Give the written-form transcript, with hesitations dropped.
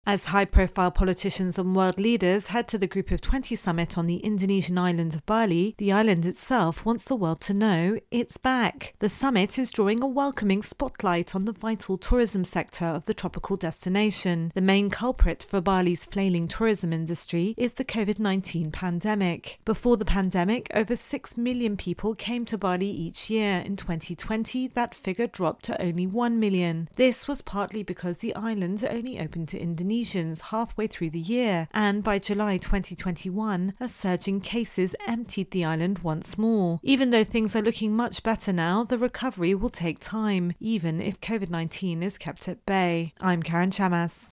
As high-profile politicians and world leaders head to the Group of 20 summit on the Indonesian island of Bali, the island itself wants the world to know it's back. The summit is drawing a welcoming spotlight on the vital tourism sector of the tropical destination. The main culprit for Bali's flailing tourism industry is the COVID-19 pandemic. Before the pandemic, over 6 million people came to Bali each year. In 2020, that figure dropped to only 1 million. This was partly because the island only opened to Indonesians halfway through the year, and by July 2021, a surge in cases emptied the island once more. Even though things are looking much better now, the recovery will take time, even if COVID-19 is kept at bay. I'm Karen Chamas.